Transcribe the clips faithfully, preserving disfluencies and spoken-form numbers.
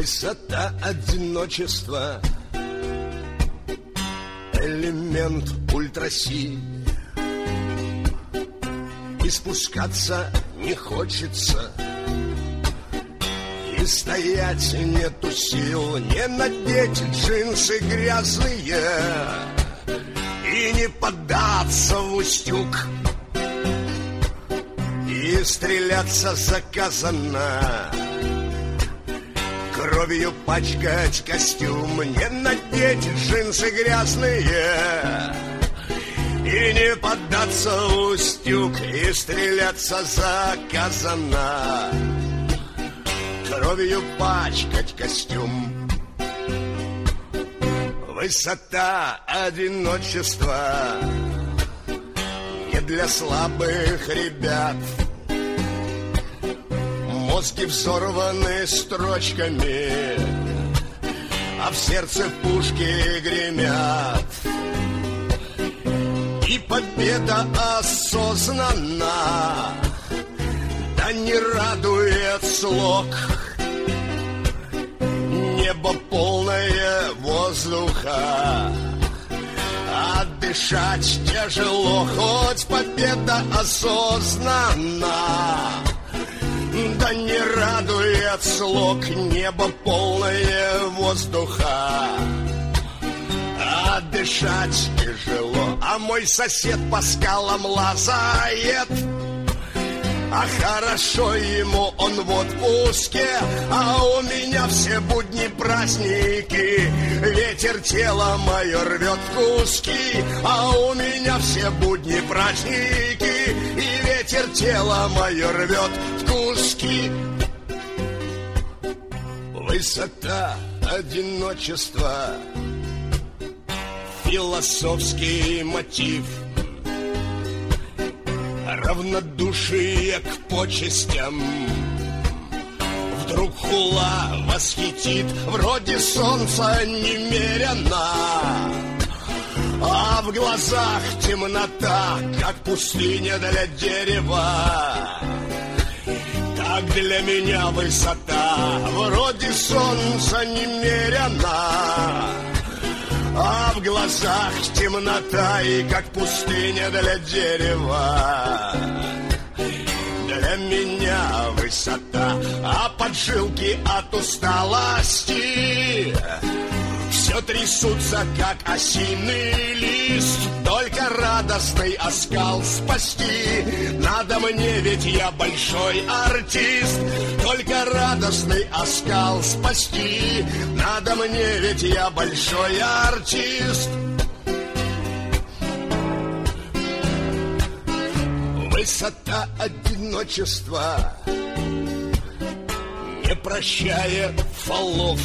Высота одиночества, элемент ультраси. И спускаться не хочется, и стоять нету сил, не надеть джинсы грязные и не поддаться в устюг. И стреляться заказано, кровью пачкать костюм, не надеть джинсы грязные и не поддаться в устюг. И стреляться заказано, кровью пачкать костюм. Высота одиночества не для слабых ребят. Мозги взорваны строчками, а в сердце пушки гремят. И победа осознанна, да не радует слог. Небо полное воздуха, а дышать тяжело. Хоть победа осознанна, да не радует слог. Небо полное воздуха, а дышать тяжело. А мой сосед по скалам лазает, а хорошо ему, он в отпуске. А у меня все будни праздники, ветер тело мое рвет в куски. А у меня все будни праздники, и ветер тело мое рвет в куски. Высота одиночества, философский мотив. Равнодушие к почестям вдруг хула восхитит. Вроде солнца немерено, а в глазах темнота, как пустыня для дерева. Так для меня высота, вроде солнца немерено, а в глазах темнота, и как пустыня для дерева. Для меня высота, а поджилки от усталости все трясутся, как осиный лист. Только радостный оскал спасти надо мне, ведь я большой артист. Только радостный оскал спасти надо мне, ведь я большой артист. Высота одиночества не прощает фолов.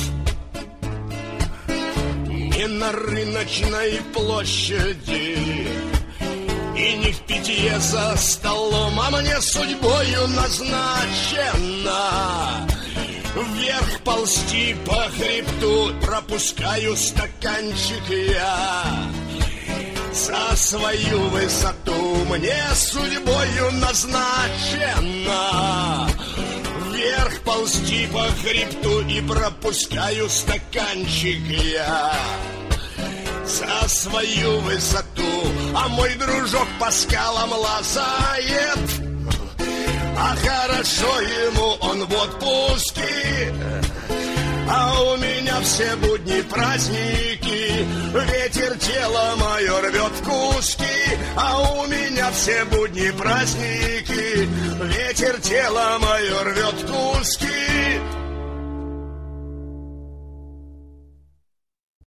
Не на рыночной площади и не в питье за столом, а мне судьбою назначено вверх ползти по хребту. Пропускаю стаканчик я за свою высоту. Мне судьбою назначено вверх ползти по хребту, и пропускаю стаканчик я за свою высоту. А мой дружок по скалам лазает, а хорошо ему, он в отпуске. А у меня все будни праздники, ветер тело мое рвет в куски. А у меня все будни праздники, ветер тело мое рвет в куски.